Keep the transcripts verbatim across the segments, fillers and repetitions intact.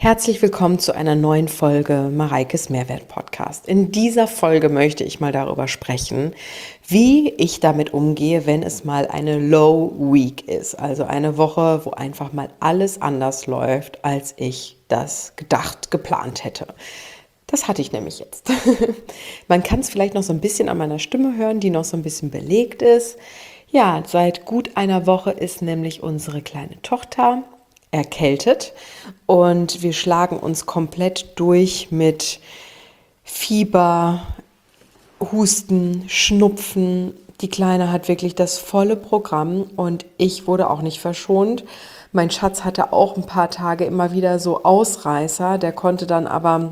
Herzlich willkommen zu einer neuen Folge Mareikes Mehrwert Podcast. In dieser Folge möchte ich mal darüber sprechen, wie ich damit umgehe, wenn es mal eine Low Week ist. Also eine Woche, wo einfach mal alles anders läuft, als ich das gedacht, geplant hätte. Das hatte ich nämlich jetzt. Man kann es vielleicht noch so ein bisschen an meiner Stimme hören, die noch so ein bisschen belegt ist. Ja, seit gut einer Woche ist nämlich unsere kleine Tochter erkältet und wir schlagen uns komplett durch mit Fieber, Husten, Schnupfen. Die Kleine hat wirklich das volle Programm und ich wurde auch nicht verschont. Mein Schatz hatte auch ein paar Tage immer wieder so Ausreißer, der konnte dann aber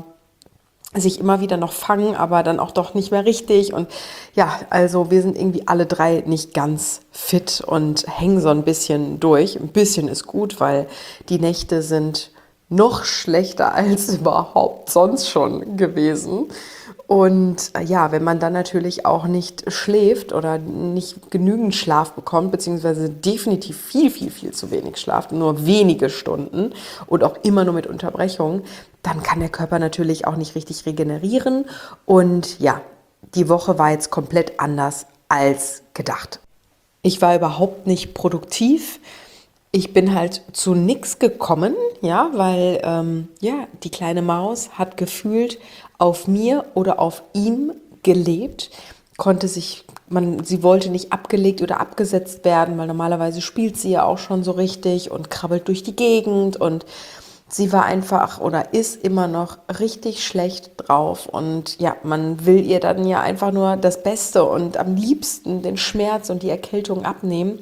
sich immer wieder noch fangen, aber dann auch doch nicht mehr richtig. Und ja, also wir sind irgendwie alle drei nicht ganz fit und hängen so ein bisschen durch. Ein bisschen ist gut, weil die Nächte sind noch schlechter als überhaupt sonst schon gewesen. Und ja, wenn man dann natürlich auch nicht schläft oder nicht genügend Schlaf bekommt, beziehungsweise definitiv viel, viel, viel zu wenig Schlaf, nur wenige Stunden und auch immer nur mit Unterbrechungen, dann kann der Körper natürlich auch nicht richtig regenerieren. Und ja, die Woche war jetzt komplett anders als gedacht. Ich war überhaupt nicht produktiv. Ich bin halt zu nichts gekommen, ja, weil ähm, ja, die kleine Maus hat gefühlt auf mir oder auf ihm gelebt, konnte sich, man, sie wollte nicht abgelegt oder abgesetzt werden, weil normalerweise spielt sie ja auch schon so richtig und krabbelt durch die Gegend und sie war einfach oder ist immer noch richtig schlecht drauf und ja, man will ihr dann ja einfach nur das Beste und am liebsten den Schmerz und die Erkältung abnehmen.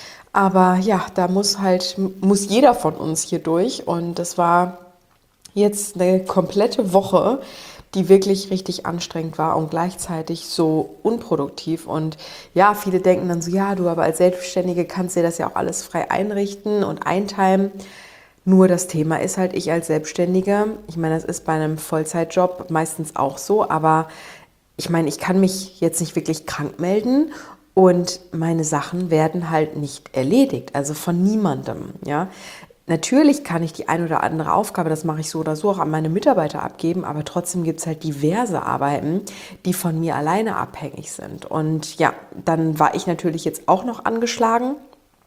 Aber ja, da muss halt, muss jeder von uns hier durch und das war jetzt eine komplette Woche, die wirklich richtig anstrengend war und gleichzeitig so unproduktiv. Und ja, viele denken dann so, ja, du aber als Selbstständige kannst dir das ja auch alles frei einrichten und einteilen. Nur das Thema ist halt, ich als Selbstständige, ich meine, das ist bei einem Vollzeitjob meistens auch so, aber ich meine, ich kann mich jetzt nicht wirklich krank melden und meine Sachen werden halt nicht erledigt, also von niemandem, ja. Natürlich kann ich die ein oder andere Aufgabe, das mache ich so oder so, auch an meine Mitarbeiter abgeben, aber trotzdem gibt es halt diverse Arbeiten, die von mir alleine abhängig sind. Und ja, dann war ich natürlich jetzt auch noch angeschlagen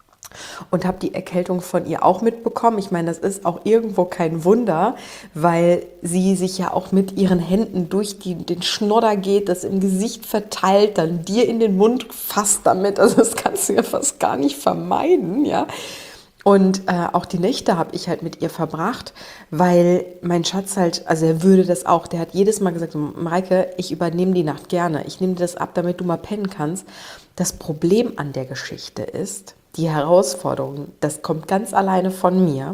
und habe die Erkältung von ihr auch mitbekommen. Ich meine, das ist auch irgendwo kein Wunder, weil sie sich ja auch mit ihren Händen durch die, den Schnodder geht, das im Gesicht verteilt, dann dir in den Mund fasst damit. Also das kannst du ja fast gar nicht vermeiden, ja. Und äh, auch die Nächte habe ich halt mit ihr verbracht, weil mein Schatz halt, also er würde das auch, der hat jedes Mal gesagt, Mareike, ich übernehme die Nacht gerne, ich nehme dir das ab, damit du mal pennen kannst. Das Problem an der Geschichte ist, die Herausforderung, das kommt ganz alleine von mir.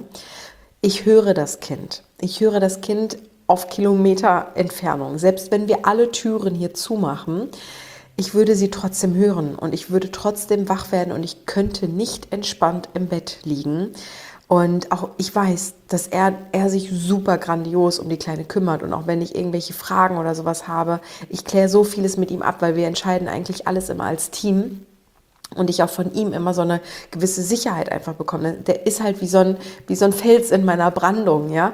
Ich höre das Kind, ich höre das Kind auf Kilometer Entfernung, selbst wenn wir alle Türen hier zumachen, ich würde sie trotzdem hören und ich würde trotzdem wach werden und ich könnte nicht entspannt im Bett liegen. Und auch ich weiß, dass er, er sich super grandios um die Kleine kümmert. Und auch wenn ich irgendwelche Fragen oder sowas habe, ich kläre so vieles mit ihm ab, weil wir entscheiden eigentlich alles immer als Team. Und ich auch von ihm immer so eine gewisse Sicherheit einfach bekomme. Der ist halt wie so ein, wie so ein Fels in meiner Brandung, ja.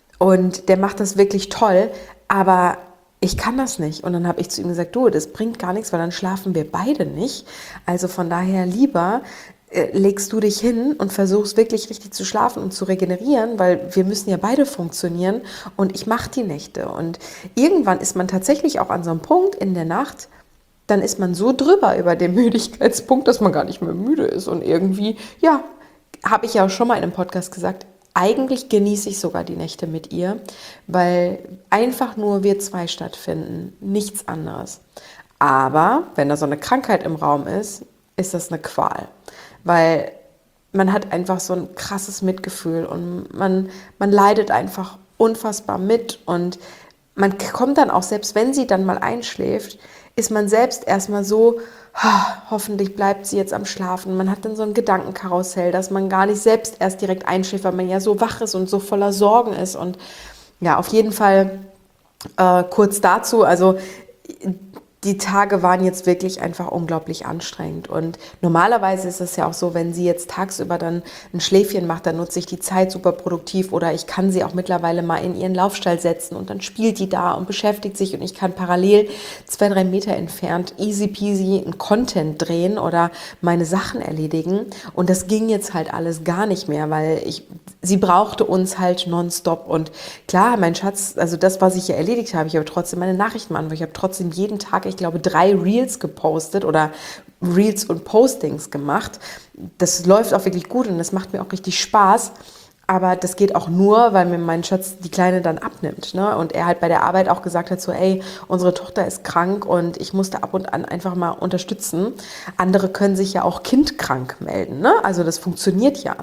Und der macht das wirklich toll, aber ich kann das nicht. Und dann habe ich zu ihm gesagt, du, das bringt gar nichts, weil dann schlafen wir beide nicht. Also von daher lieber äh, legst du dich hin und versuchst wirklich richtig zu schlafen und zu regenerieren, weil wir müssen ja beide funktionieren und ich mache die Nächte. Und irgendwann ist man tatsächlich auch an so einem Punkt in der Nacht, dann ist man so drüber über den Müdigkeitspunkt, dass man gar nicht mehr müde ist. Und irgendwie, ja, habe ich ja auch schon mal in einem Podcast gesagt, eigentlich genieße ich sogar die Nächte mit ihr, weil einfach nur wir zwei stattfinden, nichts anderes. Aber wenn da so eine Krankheit im Raum ist, ist das eine Qual, weil man hat einfach so ein krasses Mitgefühl und man, man leidet einfach unfassbar mit und man kommt dann auch, selbst wenn sie dann mal einschläft, ist man selbst erstmal so, hoffentlich bleibt sie jetzt am Schlafen. Man hat dann so ein Gedankenkarussell, dass man gar nicht selbst erst direkt einschläft, weil man ja so wach ist und so voller Sorgen ist. Und ja, auf jeden Fall äh, kurz dazu, also die Tage waren jetzt wirklich einfach unglaublich anstrengend. Und normalerweise ist es ja auch so, wenn sie jetzt tagsüber dann ein Schläfchen macht, dann nutze ich die Zeit super produktiv oder ich kann sie auch mittlerweile mal in ihren Laufstall setzen und dann spielt die da und beschäftigt sich und ich kann parallel zwei, drei Meter entfernt easy peasy einen Content drehen oder meine Sachen erledigen. Und das ging jetzt halt alles gar nicht mehr, weil ich, sie brauchte uns halt nonstop. Und klar, mein Schatz, also das, was ich hier erledigt habe, ich habe trotzdem meine Nachrichten an, weil ich habe trotzdem jeden Tag, ich glaube, drei Reels gepostet oder Reels und Postings gemacht. Das läuft auch wirklich gut und das macht mir auch richtig Spaß. Aber das geht auch nur, weil mir mein Schatz die Kleine dann abnimmt. Ne? Und er halt bei der Arbeit auch gesagt hat, so ey, unsere Tochter ist krank und ich musste ab und an einfach mal unterstützen. Andere können sich ja auch kindkrank melden. Ne? Also das funktioniert ja.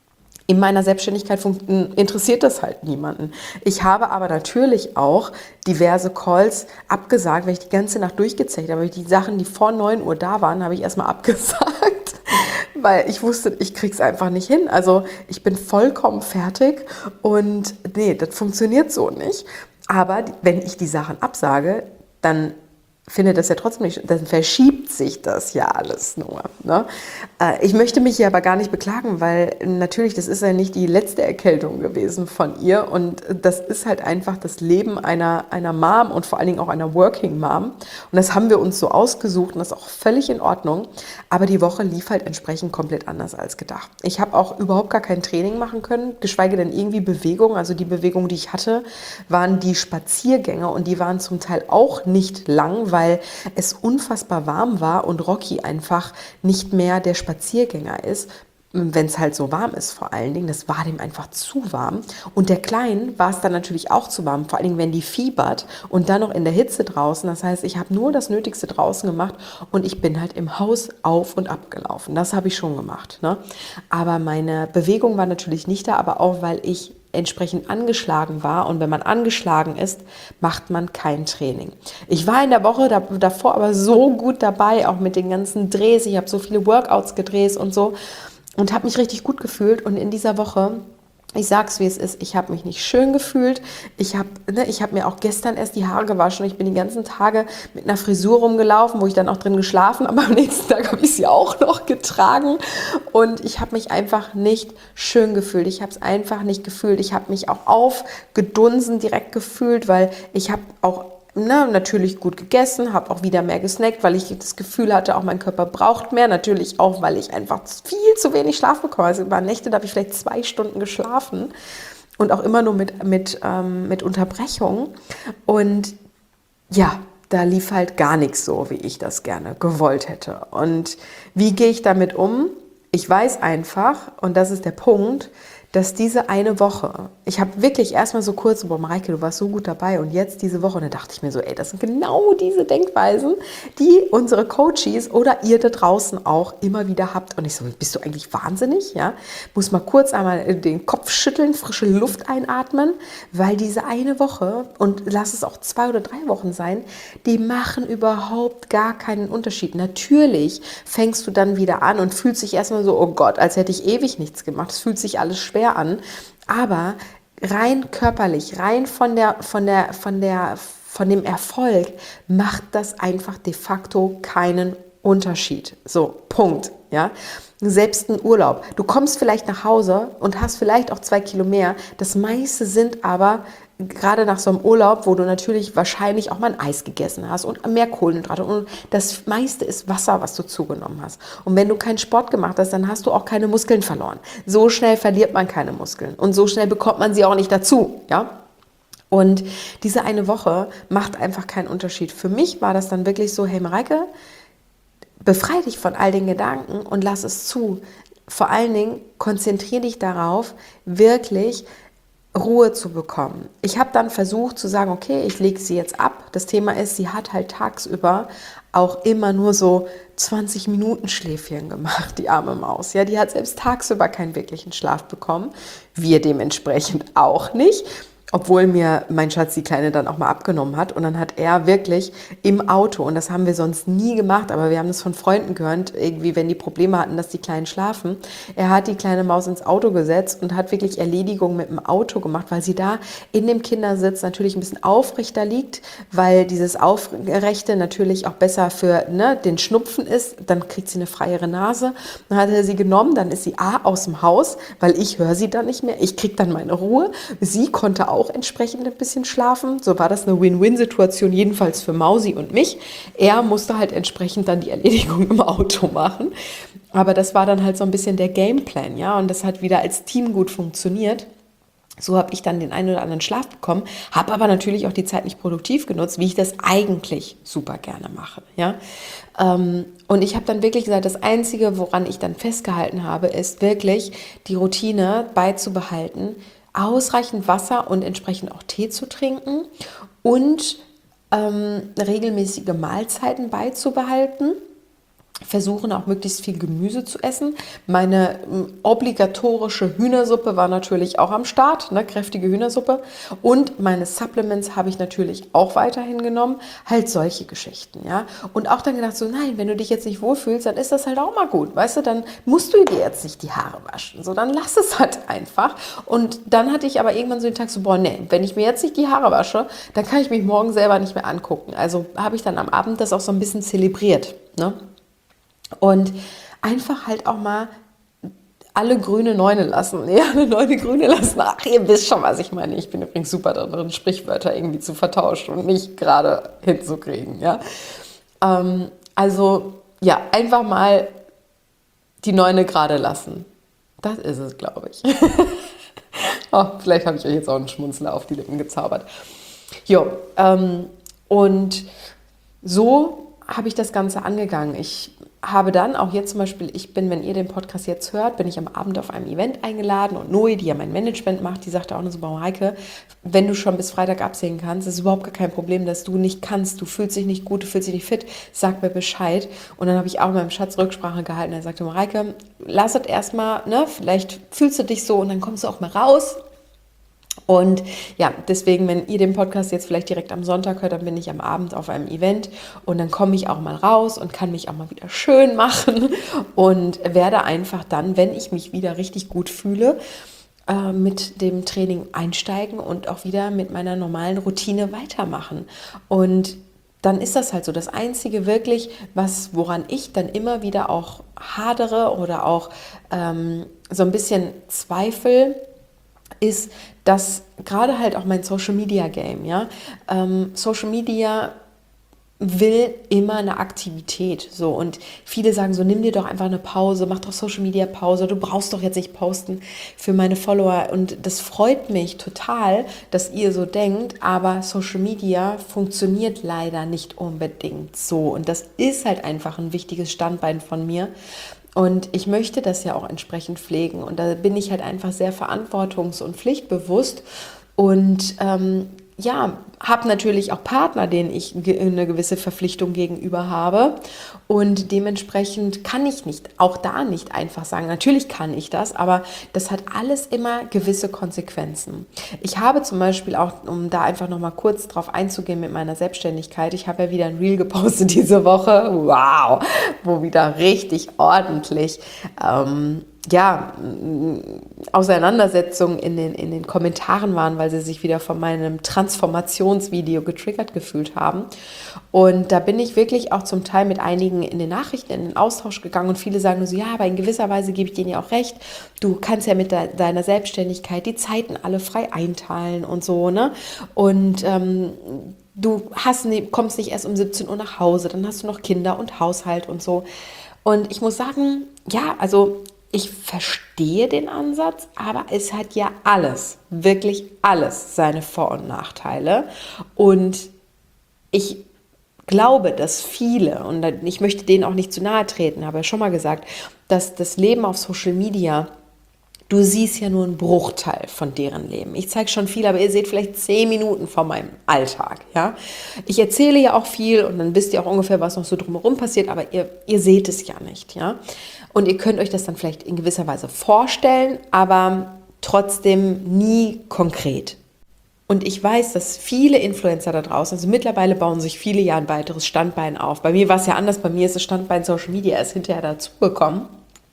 In meiner Selbstständigkeit interessiert das halt niemanden. Ich habe aber natürlich auch diverse Calls abgesagt, weil ich die ganze Nacht durchgezecht habe. Die Sachen, die vor neun Uhr da waren, habe ich erstmal abgesagt, weil ich wusste, ich krieg's einfach nicht hin. Also ich bin vollkommen fertig und nee, das funktioniert so nicht. Aber wenn ich die Sachen absage, dann findet das ja trotzdem nicht, dann verschiebt sich das ja alles nur. Ne? Ich möchte mich hier aber gar nicht beklagen, weil natürlich, das ist ja nicht die letzte Erkältung gewesen von ihr und das ist halt einfach das Leben einer, einer Mom und vor allen Dingen auch einer Working Mom und das haben wir uns so ausgesucht und das ist auch völlig in Ordnung, aber die Woche lief halt entsprechend komplett anders als gedacht. Ich habe auch überhaupt gar kein Training machen können, geschweige denn irgendwie Bewegung, also die Bewegung, die ich hatte, waren die Spaziergänge und die waren zum Teil auch nicht lang, weil es unfassbar warm war und Rocky einfach nicht mehr der Spaziergänger ist, wenn es halt so warm ist vor allen Dingen. Das war dem einfach zu warm. Und der Kleinen war es dann natürlich auch zu warm, vor allen Dingen, wenn die fiebert und dann noch in der Hitze draußen. Das heißt, ich habe nur das Nötigste draußen gemacht und ich bin halt im Haus auf und ab gelaufen. Das habe ich schon gemacht. Ne? Aber meine Bewegung war natürlich nicht da, aber auch, weil ich entsprechend angeschlagen war und wenn man angeschlagen ist, macht man kein Training. Ich war in der Woche da, davor aber so gut dabei, auch mit den ganzen Drehs, ich habe so viele Workouts gedreht und so und habe mich richtig gut gefühlt und in dieser Woche, ich sag's wie es ist, ich habe mich nicht schön gefühlt. Ich habe ne, ich hab mir auch gestern erst die Haare gewaschen. Ich bin die ganzen Tage mit einer Frisur rumgelaufen, wo ich dann auch drin geschlafen habe. Aber am nächsten Tag habe ich sie auch noch getragen. Und ich habe mich einfach nicht schön gefühlt. Ich habe es einfach nicht gefühlt. Ich habe mich auch aufgedunsen direkt gefühlt, weil ich habe auch Na, natürlich gut gegessen, habe auch wieder mehr gesnackt, weil ich das Gefühl hatte, auch mein Körper braucht mehr. Natürlich auch, weil ich einfach viel zu wenig Schlaf bekomme. Also über Nächte, da habe ich vielleicht zwei Stunden geschlafen und auch immer nur mit, mit, ähm, mit Unterbrechung. Und ja, da lief halt gar nichts so, wie ich das gerne gewollt hätte. Und wie gehe ich damit um? Ich weiß einfach, und das ist der Punkt, dass diese eine Woche, ich habe wirklich erstmal so kurz, boah Mareike, du warst so gut dabei und jetzt diese Woche, und da dachte ich mir so, ey, das sind genau diese Denkweisen, die unsere Coaches oder ihr da draußen auch immer wieder habt. Und ich so, bist du eigentlich wahnsinnig? Ja, muss mal kurz einmal den Kopf schütteln, frische Luft einatmen, weil diese eine Woche, und lass es auch zwei oder drei Wochen sein, die machen überhaupt gar keinen Unterschied. Natürlich fängst du dann wieder an und fühlst dich erstmal so, oh Gott, als hätte ich ewig nichts gemacht. Es fühlt sich alles schwer an, aber rein körperlich, rein von der, von der, von der, von dem Erfolg macht das einfach de facto keinen Unterschied. So, Punkt. Ja, selbst ein Urlaub. Du kommst vielleicht nach Hause und hast vielleicht auch zwei Kilo mehr. Das meiste sind aber gerade nach so einem Urlaub, wo du natürlich wahrscheinlich auch mal ein Eis gegessen hast und mehr Kohlenhydrate und das meiste ist Wasser, was du zugenommen hast. Und wenn du keinen Sport gemacht hast, dann hast du auch keine Muskeln verloren. So schnell verliert man keine Muskeln und so schnell bekommt man sie auch nicht dazu, ja? Und diese eine Woche macht einfach keinen Unterschied. Für mich war das dann wirklich so, hey Mareike, befreie dich von all den Gedanken und lass es zu. Vor allen Dingen konzentriere dich darauf, wirklich Ruhe zu bekommen. Ich habe dann versucht zu sagen, okay, ich lege sie jetzt ab. Das Thema ist, sie hat halt tagsüber auch immer nur so zwanzig Minuten Schläfchen gemacht, die arme Maus. Ja, die hat selbst tagsüber keinen wirklichen Schlaf bekommen. Wir dementsprechend auch nicht. Obwohl mir mein Schatz die Kleine dann auch mal abgenommen hat. Und dann hat er wirklich im Auto, und das haben wir sonst nie gemacht, aber wir haben das von Freunden gehört, irgendwie, wenn die Probleme hatten, dass die Kleinen schlafen. Er hat die kleine Maus ins Auto gesetzt und hat wirklich Erledigungen mit dem Auto gemacht, weil sie da in dem Kindersitz natürlich ein bisschen aufrechter liegt, weil dieses Aufrechte natürlich auch besser für ne, den Schnupfen ist. Dann kriegt sie eine freiere Nase. Dann hat er sie genommen, dann ist sie A aus dem Haus, weil ich höre sie dann nicht mehr. Ich kriege dann meine Ruhe. Sie konnte auch entsprechend ein bisschen schlafen. So war das eine Win-Win-Situation, jedenfalls für Mausi und mich. Er musste halt entsprechend dann die Erledigung im Auto machen. Aber das war dann halt so ein bisschen der Gameplan, ja. Und das hat wieder als Team gut funktioniert. So habe ich dann den einen oder anderen Schlaf bekommen, habe aber natürlich auch die Zeit nicht produktiv genutzt, wie ich das eigentlich super gerne mache. Ja? Und ich habe dann wirklich gesagt, das Einzige, woran ich dann festgehalten habe, ist wirklich die Routine beizubehalten, ausreichend Wasser und entsprechend auch Tee zu trinken und ähm, regelmäßige Mahlzeiten beizubehalten. Versuchen auch möglichst viel Gemüse zu essen. Meine m, obligatorische Hühnersuppe war natürlich auch am Start, ne, kräftige Hühnersuppe. Und meine Supplements habe ich natürlich auch weiterhin genommen. Halt solche Geschichten, ja. Und auch dann gedacht so, nein, wenn du dich jetzt nicht wohlfühlst, dann ist das halt auch mal gut, weißt du, dann musst du dir jetzt nicht die Haare waschen, so, dann lass es halt einfach. Und dann hatte ich aber irgendwann so den Tag so, boah, nee, wenn ich mir jetzt nicht die Haare wasche, dann kann ich mich morgen selber nicht mehr angucken. Also habe ich dann am Abend das auch so ein bisschen zelebriert, ne. Und einfach halt auch mal alle grüne Neune lassen. Ja, eine Neune grüne lassen. Ach, ihr wisst schon, was ich meine. Ich bin übrigens super darin, Sprichwörter irgendwie zu vertauschen und nicht gerade hinzukriegen. Ja? Ähm, also, ja, einfach mal die Neune gerade lassen. Das ist es, glaube ich. Oh, vielleicht habe ich euch jetzt auch einen Schmunzler auf die Lippen gezaubert. Jo, ähm, und so habe ich das Ganze angegangen. Ich habe dann auch jetzt zum Beispiel, ich bin, wenn ihr den Podcast jetzt hört, bin ich am Abend auf einem Event eingeladen und Noe, die ja mein Management macht, die sagte auch nur so, Heike, wenn du schon bis Freitag absehen kannst, ist überhaupt gar kein Problem, dass du nicht kannst, du fühlst dich nicht gut, du fühlst dich nicht fit, sag mir Bescheid. Und dann habe ich auch mit meinem Schatz Rücksprache gehalten, er sagte, Heike, lass es erstmal, ne, vielleicht fühlst du dich so und dann kommst du auch mal raus. Und ja, deswegen, wenn ihr den Podcast jetzt vielleicht direkt am Sonntag hört, dann bin ich am Abend auf einem Event und dann komme ich auch mal raus und kann mich auch mal wieder schön machen und werde einfach dann, wenn ich mich wieder richtig gut fühle, äh, mit dem Training einsteigen und auch wieder mit meiner normalen Routine weitermachen. Und dann ist das halt so. Das Einzige wirklich, was, woran ich dann immer wieder auch hadere oder auch ähm, so ein bisschen zweifle, ist, dass gerade halt auch mein Social Media Game, ja, ähm, Social Media will immer eine Aktivität, so, und viele sagen so, nimm dir doch einfach eine Pause, mach doch Social Media Pause, du brauchst doch jetzt nicht posten für meine Follower, und das freut mich total, dass ihr so denkt, aber Social Media funktioniert leider nicht unbedingt so, und das ist halt einfach ein wichtiges Standbein von mir. Und ich möchte das ja auch entsprechend pflegen. Und da bin ich halt einfach sehr verantwortungs- und pflichtbewusst. Und ähm, ja, habe natürlich auch Partner, denen ich eine gewisse Verpflichtung gegenüber habe. Und dementsprechend kann ich nicht, auch da nicht einfach sagen, natürlich kann ich das, aber das hat alles immer gewisse Konsequenzen. Ich habe zum Beispiel auch, um da einfach nochmal kurz drauf einzugehen mit meiner Selbstständigkeit, ich habe ja wieder ein Reel gepostet diese Woche, wow, wo wieder richtig ordentlich ähm, ja, Auseinandersetzungen in den, in den Kommentaren waren, weil sie sich wieder von meinem Transformationsvideo getriggert gefühlt haben. Und da bin ich wirklich auch zum Teil mit einigen in den Nachrichten in den Austausch gegangen und viele sagen nur so, ja, aber in gewisser Weise gebe ich denen ja auch recht. Du kannst ja mit de- deiner Selbstständigkeit die Zeiten alle frei einteilen und so, ne? Und ähm, du hast, kommst nicht erst um siebzehn Uhr nach Hause, dann hast du noch Kinder und Haushalt und so. Und ich muss sagen, ja, also ich verstehe den Ansatz, aber es hat ja alles, wirklich alles seine Vor- und Nachteile. Und ich glaube, dass viele, und ich möchte denen auch nicht zu nahe treten, habe ja schon mal gesagt, dass das Leben auf Social Media, du siehst ja nur einen Bruchteil von deren Leben. Ich zeige schon viel, aber ihr seht vielleicht zehn Minuten von meinem Alltag. Ja? Ich erzähle ja auch viel und dann wisst ihr auch ungefähr, was noch so drumherum passiert, aber ihr, ihr seht es ja nicht. Ja? Und ihr könnt euch das dann vielleicht in gewisser Weise vorstellen, aber trotzdem nie konkret. Und ich weiß, dass viele Influencer da draußen, also mittlerweile bauen sich viele ja ein weiteres Standbein auf. Bei mir war es ja anders, bei mir ist das Standbein Social Media erst hinterher dazugekommen.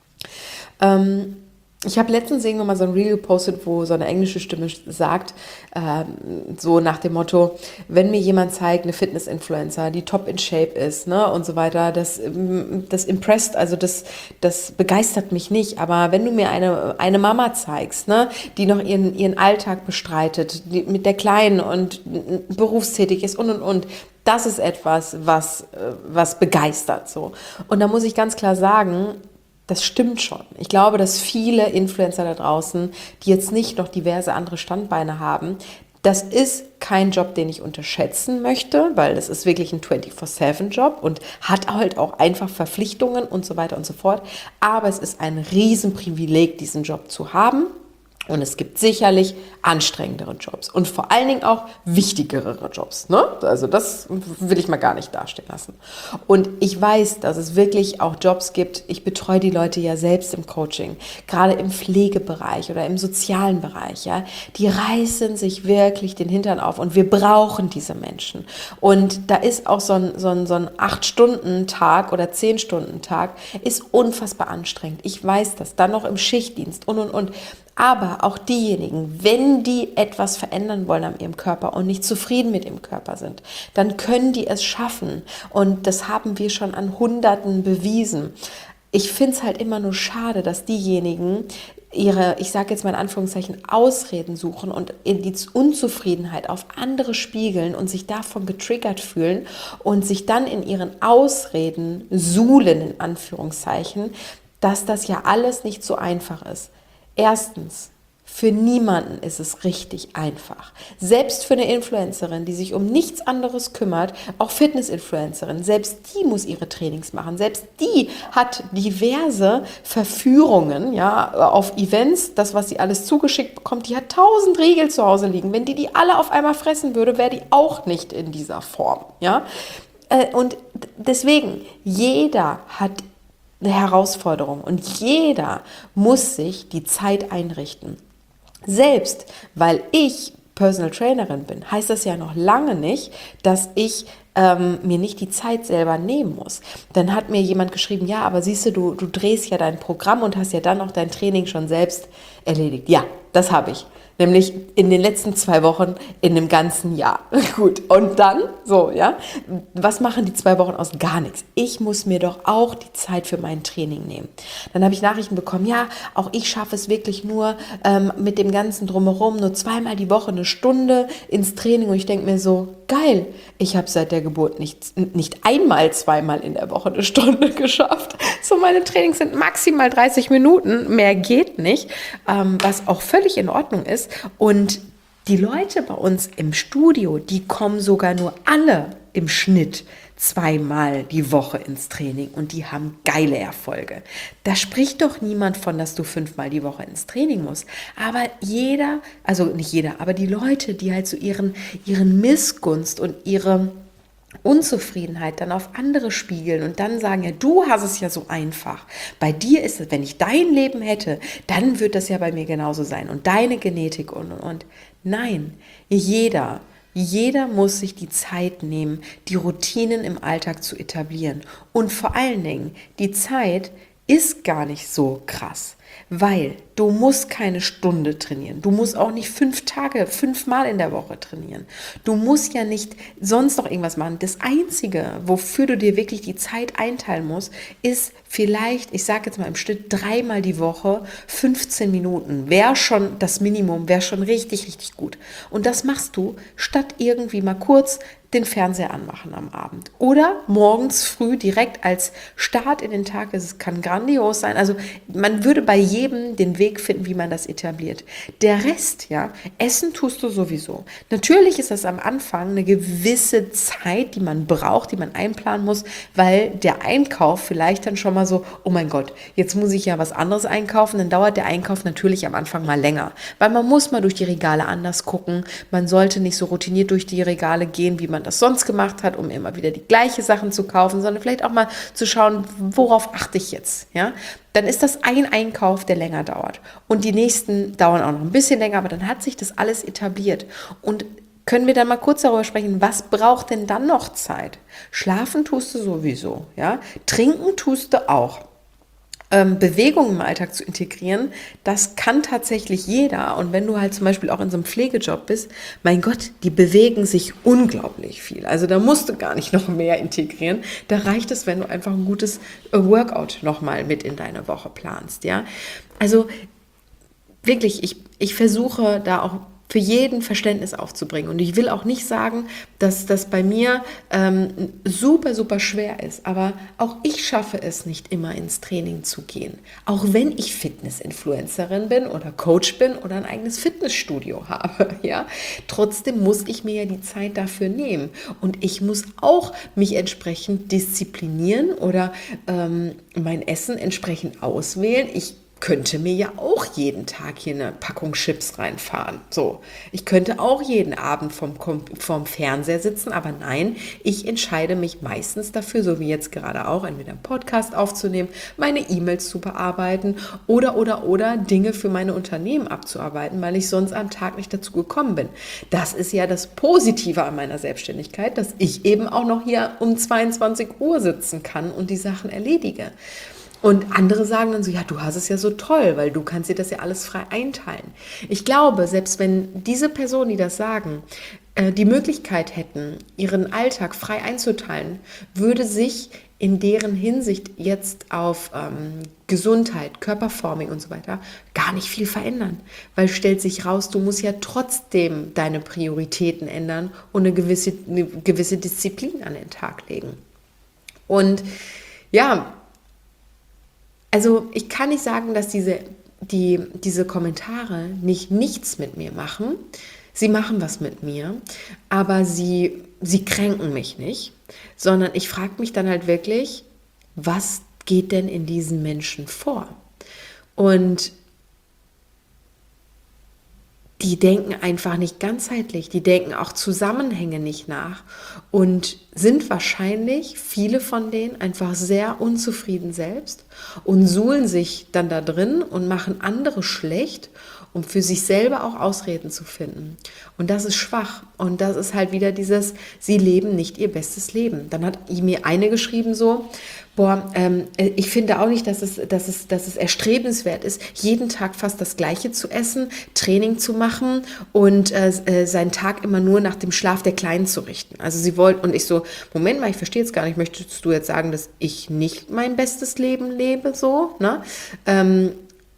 Ähm, Ich habe letztens irgendwann mal so ein Reel gepostet, wo so eine englische Stimme sagt, ähm, so nach dem Motto, wenn mir jemand zeigt, eine Fitness-Influencer, die top in shape ist, ne, und so weiter, das, das impressed, also das, das begeistert mich nicht. Aber wenn du mir eine, eine Mama zeigst, ne, die noch ihren, ihren Alltag bestreitet, die, mit der Kleinen und berufstätig ist und, und, und, das ist etwas, was, was begeistert, so. Und da muss ich ganz klar sagen, das stimmt schon. Ich glaube, dass viele Influencer da draußen, die jetzt nicht noch diverse andere Standbeine haben, das ist kein Job, den ich unterschätzen möchte, weil das ist wirklich ein vierundzwanzig sieben Job und hat halt auch einfach Verpflichtungen und so weiter und so fort. Aber es ist ein Riesenprivileg, diesen Job zu haben. Und es gibt sicherlich anstrengendere Jobs und vor allen Dingen auch wichtigere Jobs. Ne? Also das will ich mal gar nicht dastehen lassen. Und ich weiß, dass es wirklich auch Jobs gibt. Ich betreue die Leute ja selbst im Coaching, gerade im Pflegebereich oder im sozialen Bereich. Ja? Die reißen sich wirklich den Hintern auf und wir brauchen diese Menschen. Und da ist auch so ein, so ein, so ein acht-Stunden-Tag oder zehn-Stunden-Tag ist unfassbar anstrengend. Ich weiß das. Dann noch im Schichtdienst und, und, und. Aber auch diejenigen, wenn die etwas verändern wollen an ihrem Körper und nicht zufrieden mit ihrem Körper sind, dann können die es schaffen. Und das haben wir schon an Hunderten bewiesen. Ich finde es halt immer nur schade, dass diejenigen ihre, ich sage jetzt mal in Anführungszeichen, Ausreden suchen und in die Unzufriedenheit auf andere spiegeln und sich davon getriggert fühlen und sich dann in ihren Ausreden suhlen, in Anführungszeichen, dass das ja alles nicht so einfach ist. Erstens, für niemanden ist es richtig einfach. Selbst für eine Influencerin, die sich um nichts anderes kümmert, auch Fitness-Influencerin, selbst die muss ihre Trainings machen. Selbst die hat diverse Verführungen, ja, auf Events, das, was sie alles zugeschickt bekommt, die hat tausend Riegel zu Hause liegen. Wenn die die alle auf einmal fressen würde, wäre die auch nicht in dieser Form, ja. Und deswegen, jeder hat eine Herausforderung und jeder muss sich die Zeit einrichten. Selbst weil ich Personal Trainerin bin, heißt das ja noch lange nicht, dass ich ähm, mir nicht die Zeit selber nehmen muss. Dann hat mir jemand geschrieben, ja, aber siehst du, du, du drehst ja dein Programm und hast ja dann auch dein Training schon selbst erledigt. Ja, das habe ich. Nämlich in den letzten zwei Wochen in dem ganzen Jahr. Gut, und dann, so, ja, was machen die zwei Wochen aus? Gar nichts. Ich muss mir doch auch die Zeit für mein Training nehmen. Dann habe ich Nachrichten bekommen, ja, auch ich schaffe es wirklich nur ähm, mit dem ganzen Drumherum, nur zweimal die Woche eine Stunde ins Training. Und ich denke mir so, geil, ich habe seit der Geburt nicht, nicht einmal zweimal in der Woche eine Stunde geschafft. So, meine Trainings sind maximal dreißig Minuten, mehr geht nicht, ähm, was auch völlig in Ordnung ist. Und die Leute bei uns im Studio, die kommen sogar nur alle im Schnitt zweimal die Woche ins Training und die haben geile Erfolge. Da spricht doch niemand von, dass du fünfmal die Woche ins Training musst. Aber jeder, also nicht jeder, aber die Leute, die halt so ihren, ihren Missgunst und ihre Unzufriedenheit dann auf andere spiegeln und dann sagen, ja, du hast es ja so einfach. Bei dir ist es, wenn ich dein Leben hätte, dann wird das ja bei mir genauso sein und deine Genetik und, und, und. Nein, jeder, jeder muss sich die Zeit nehmen, die Routinen im Alltag zu etablieren. Und vor allen Dingen, die Zeit ist gar nicht so krass, weil du musst keine Stunde trainieren. Du musst auch nicht fünf Tage, fünfmal in der Woche trainieren. Du musst ja nicht sonst noch irgendwas machen. Das Einzige, wofür du dir wirklich die Zeit einteilen musst, ist vielleicht, ich sage jetzt mal im Schnitt dreimal die Woche, fünfzehn Minuten. Wäre schon das Minimum, wäre schon richtig, richtig gut. Und das machst du, statt irgendwie mal kurz den Fernseher anmachen am Abend. Oder morgens früh direkt als Start in den Tag. Es kann grandios sein. Also man würde bei jedem den Weg finden, wie man das etabliert. Der Rest, ja, Essen tust du sowieso. Natürlich ist das am Anfang eine gewisse Zeit, die man braucht, die man einplanen muss, weil der Einkauf vielleicht dann schon mal so, oh mein Gott, jetzt muss ich ja was anderes einkaufen. Dann dauert der Einkauf natürlich am Anfang mal länger, weil man muss mal durch die Regale anders gucken. Man sollte nicht so routiniert durch die Regale gehen, wie man das sonst gemacht hat, um immer wieder die gleichen Sachen zu kaufen, sondern vielleicht auch mal zu schauen, worauf achte ich jetzt, ja? dann ist das ein Einkauf, der länger dauert. Und die nächsten dauern auch noch ein bisschen länger, aber dann hat sich das alles etabliert. Und können wir dann mal kurz darüber sprechen, was braucht denn dann noch Zeit? Schlafen tust du sowieso, ja? Trinken tust du auch. Ähm, Bewegung im Alltag zu integrieren, das kann tatsächlich jeder. Und wenn du halt zum Beispiel auch in so einem Pflegejob bist, mein Gott, die bewegen sich unglaublich viel. Also da musst du gar nicht noch mehr integrieren. Da reicht es, wenn du einfach ein gutes äh, Workout nochmal mit in deine Woche planst, ja. Also wirklich, ich, ich versuche da auch für jeden Verständnis aufzubringen. Und ich will auch nicht sagen, dass das bei mir ähm, super, super schwer ist. Aber auch ich schaffe es nicht immer ins Training zu gehen. Auch wenn ich Fitness-Influencerin bin oder Coach bin oder ein eigenes Fitnessstudio habe. Ja? Trotzdem muss ich mir ja die Zeit dafür nehmen. Und ich muss auch mich entsprechend disziplinieren oder ähm, mein Essen entsprechend auswählen. Ich könnte mir ja auch jeden Tag hier eine Packung Chips reinfahren. So, ich könnte auch jeden Abend vom, vom Fernseher sitzen, aber nein, ich entscheide mich meistens dafür, so wie jetzt gerade auch, entweder einen Podcast aufzunehmen, meine E-Mails zu bearbeiten oder, oder, oder Dinge für meine Unternehmen abzuarbeiten, weil ich sonst am Tag nicht dazu gekommen bin. Das ist ja das Positive an meiner Selbstständigkeit, dass ich eben auch noch hier um zweiundzwanzig Uhr sitzen kann und die Sachen erledige. Und andere sagen dann so, ja, du hast es ja so toll, weil du kannst dir das ja alles frei einteilen. Ich glaube, selbst wenn diese Personen, die das sagen, die Möglichkeit hätten, ihren Alltag frei einzuteilen, würde sich in deren Hinsicht jetzt auf ähm, Gesundheit, Körperforming und so weiter gar nicht viel verändern. Weil stellt sich raus, du musst ja trotzdem deine Prioritäten ändern und eine gewisse, eine gewisse Disziplin an den Tag legen. Und ja, also ich kann nicht sagen, dass diese, die, diese Kommentare nicht nichts mit mir machen. Sie machen was mit mir, aber sie, sie kränken mich nicht, sondern ich frage mich dann halt wirklich, was geht denn in diesen Menschen vor? Und die denken einfach nicht ganzheitlich, die denken auch Zusammenhänge nicht nach und sind wahrscheinlich, viele von denen, einfach sehr unzufrieden selbst und suhlen sich dann da drin und machen andere schlecht, um für sich selber auch Ausreden zu finden. Und das ist schwach. Und das ist halt wieder dieses, sie leben nicht ihr bestes Leben. Dann hat mir eine geschrieben so, boah, ähm, ich finde auch nicht, dass es, dass es, dass es erstrebenswert ist, jeden Tag fast das Gleiche zu essen, Training zu machen und äh, seinen Tag immer nur nach dem Schlaf der Kleinen zu richten. Also sie wollte, und ich so, Moment mal, ich verstehe jetzt gar nicht, möchtest du jetzt sagen, dass ich nicht mein bestes Leben lebe, so, ne? Ähm,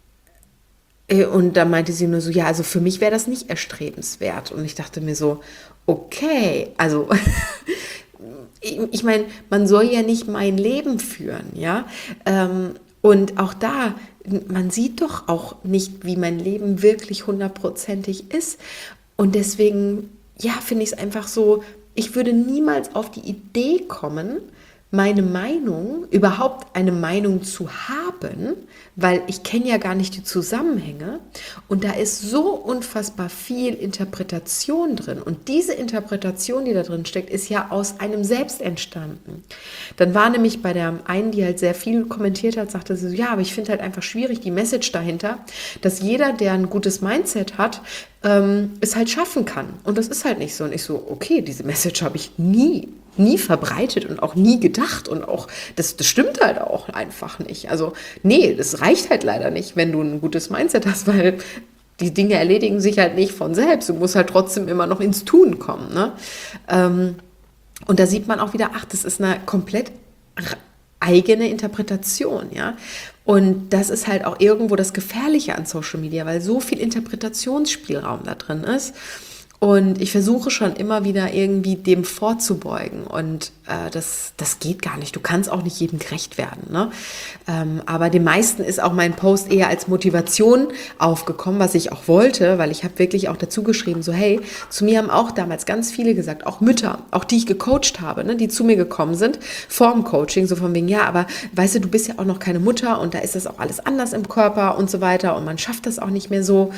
Und da meinte sie nur so, ja, also für mich wäre das nicht erstrebenswert. Und ich dachte mir so, okay, also ich meine, man soll ja nicht mein Leben führen, ja. Und auch da, man sieht doch auch nicht, wie mein Leben wirklich hundertprozentig ist. Und deswegen, ja, finde ich es einfach so, ich würde niemals auf die Idee kommen, meine Meinung, überhaupt eine Meinung zu haben, weil ich kenne ja gar nicht die Zusammenhänge und da ist so unfassbar viel Interpretation drin und diese Interpretation, die da drin steckt, ist ja aus einem selbst entstanden. Dann war nämlich bei der einen, die halt sehr viel kommentiert hat, sagte sie so, ja, aber ich finde halt einfach schwierig die Message dahinter, dass jeder, der ein gutes Mindset hat, ähm, es halt schaffen kann und das ist halt nicht so und ich so, okay, diese Message habe ich nie nie verbreitet und auch nie gedacht und auch, das, das stimmt halt auch einfach nicht. Also nee, das reicht halt leider nicht, wenn du ein gutes Mindset hast, weil die Dinge erledigen sich halt nicht von selbst. Du musst halt trotzdem immer noch ins Tun kommen, ne? Ähm, und da sieht man auch wieder, ach, das ist eine komplett eigene Interpretation, ja. Und das ist halt auch irgendwo das Gefährliche an Social Media, weil so viel Interpretationsspielraum da drin ist. Und ich versuche schon immer wieder irgendwie dem vorzubeugen und äh, das, das geht gar nicht. Du kannst auch nicht jedem gerecht werden, ne? Ähm, aber den meisten ist auch mein Post eher als Motivation aufgekommen, was ich auch wollte, weil ich habe wirklich auch dazu geschrieben, so hey, zu mir haben auch damals ganz viele gesagt, auch Mütter, auch die ich gecoacht habe, ne, die zu mir gekommen sind, vor dem Coaching, so von wegen, ja, aber weißt du, du bist ja auch noch keine Mutter und da ist das auch alles anders im Körper und so weiter und man schafft das auch nicht mehr so.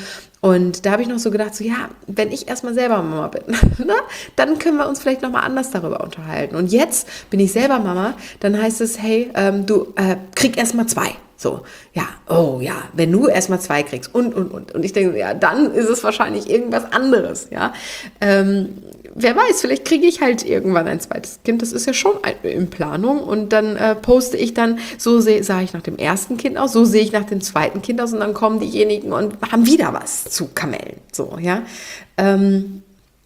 Und da habe ich noch so gedacht, so ja, wenn ich erstmal selber Mama bin, ne, dann können wir uns vielleicht nochmal anders darüber unterhalten. Und jetzt bin ich selber Mama, dann heißt es, hey, ähm, du äh, krieg erstmal zwei. So, ja, oh ja, wenn du erstmal zwei kriegst und, und, und. Und ich denke, ja, dann ist es wahrscheinlich irgendwas anderes, ja. Ähm, wer weiß, vielleicht kriege ich halt irgendwann ein zweites Kind. Das ist ja schon in Planung. Und dann äh, poste ich dann, so seh, sah ich nach dem ersten Kind aus, so sehe ich nach dem zweiten Kind aus. Und dann kommen diejenigen und haben wieder was zu kamellen, so, ja. Ähm,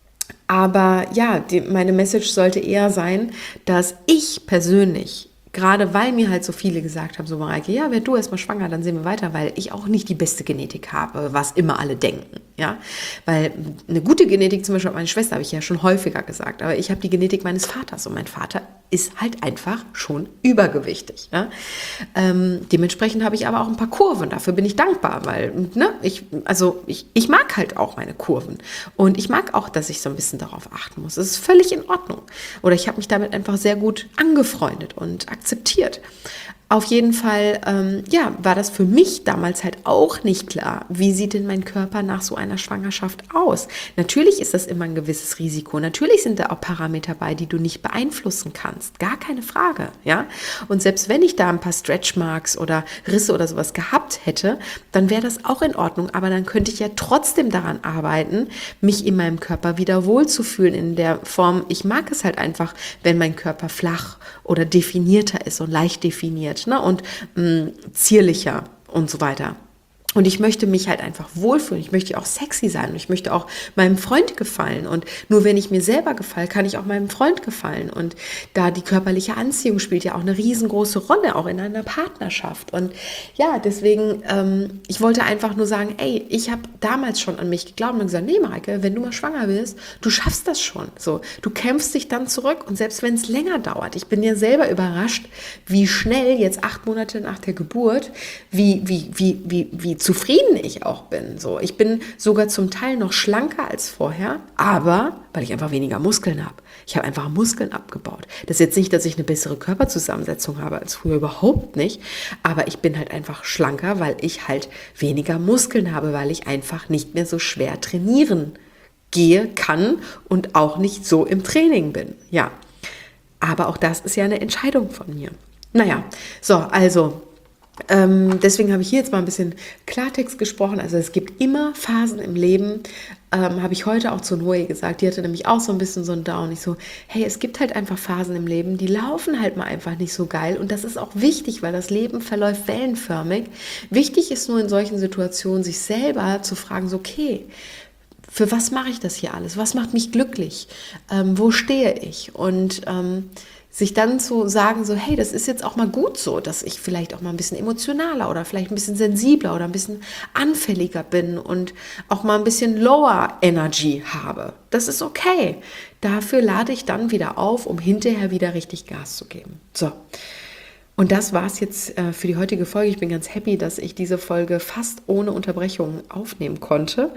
aber ja, die, meine Message sollte eher sein, dass ich persönlich, gerade weil mir halt so viele gesagt haben, so Mareike, ja, werd du erstmal schwanger, dann sehen wir weiter, weil ich auch nicht die beste Genetik habe, was immer alle denken, ja, weil eine gute Genetik, zum Beispiel meine Schwester, habe ich ja schon häufiger gesagt, aber ich habe die Genetik meines Vaters und mein Vater ist halt einfach schon übergewichtig, ja? ähm, dementsprechend habe ich aber auch ein paar Kurven, dafür bin ich dankbar, weil, ne, ich, also ich, ich mag halt auch meine Kurven und ich mag auch, dass ich so ein bisschen darauf achten muss, das ist völlig in Ordnung oder ich habe mich damit einfach sehr gut angefreundet und akzeptiert. Auf jeden Fall, ähm, ja, war das für mich damals halt auch nicht klar. Wie sieht denn mein Körper nach so einer Schwangerschaft aus? Natürlich ist das immer ein gewisses Risiko. Natürlich sind da auch Parameter bei, die du nicht beeinflussen kannst. Gar keine Frage, ja. Und selbst wenn ich da ein paar Stretchmarks oder Risse oder sowas gehabt hätte, dann wäre das auch in Ordnung. Aber dann könnte ich ja trotzdem daran arbeiten, mich in meinem Körper wieder wohlzufühlen in der Form, ich mag es halt einfach, wenn mein Körper flach oder definierter ist und leicht definiert, ne? Und mh, zierlicher und so weiter. Und ich möchte mich halt einfach wohlfühlen. Ich möchte auch sexy sein. Und ich möchte auch meinem Freund gefallen. Und nur wenn ich mir selber gefalle, kann ich auch meinem Freund gefallen. Und da die körperliche Anziehung spielt ja auch eine riesengroße Rolle, auch in einer Partnerschaft. Und ja, deswegen, ähm, ich wollte einfach nur sagen, ey, ich habe damals schon an mich geglaubt und gesagt, nee, Mareike, wenn du mal schwanger wirst, du schaffst das schon. So, du kämpfst dich dann zurück. Und selbst wenn es länger dauert, ich bin ja selber überrascht, wie schnell jetzt acht Monate nach der Geburt, wie, wie, wie, wie, wie zufrieden ich auch bin. So, ich bin sogar zum Teil noch schlanker als vorher, aber weil ich einfach weniger Muskeln habe. Ich habe einfach Muskeln abgebaut. Das ist jetzt nicht, dass ich eine bessere Körperzusammensetzung habe als früher, überhaupt nicht, aber ich bin halt einfach schlanker, weil ich halt weniger Muskeln habe, weil ich einfach nicht mehr so schwer trainieren gehe, kann und auch nicht so im Training bin. Ja, aber auch das ist ja eine Entscheidung von mir. Naja, so, also Ähm, deswegen habe ich hier jetzt mal ein bisschen Klartext gesprochen. Also es gibt immer Phasen im Leben, ähm, habe ich heute auch zu Noe gesagt. Die hatte nämlich auch so ein bisschen so ein Down. Ich so, hey, es gibt halt einfach Phasen im Leben, die laufen halt mal einfach nicht so geil. Und das ist auch wichtig, weil das Leben verläuft wellenförmig. Wichtig ist nur in solchen Situationen, sich selber zu fragen, so okay, für was mache ich das hier alles? Was macht mich glücklich? Ähm, wo stehe ich? Und ähm, sich dann zu sagen, so hey, das ist jetzt auch mal gut so, dass ich vielleicht auch mal ein bisschen emotionaler oder vielleicht ein bisschen sensibler oder ein bisschen anfälliger bin und auch mal ein bisschen lower Energy habe. Das ist okay. Dafür lade ich dann wieder auf, um hinterher wieder richtig Gas zu geben. So. Und das war es jetzt äh, für die heutige Folge. Ich bin ganz happy, dass ich diese Folge fast ohne Unterbrechung aufnehmen konnte.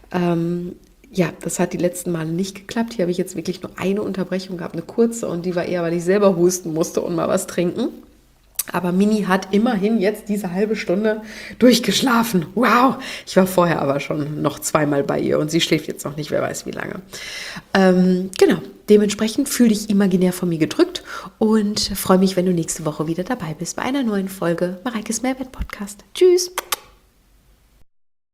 Ähm, Ja, das hat die letzten Male nicht geklappt. Hier habe ich jetzt wirklich nur eine Unterbrechung gehabt, eine kurze, und die war eher, weil ich selber husten musste und mal was trinken. Aber Mini hat immerhin jetzt diese halbe Stunde durchgeschlafen. Wow! Ich war vorher aber schon noch zweimal bei ihr und sie schläft jetzt noch nicht, wer weiß wie lange. Ähm, genau, dementsprechend fühle dich imaginär von mir gedrückt und freue mich, wenn du nächste Woche wieder dabei bist bei einer neuen Folge Mareikes Mehrwert Podcast. Tschüss!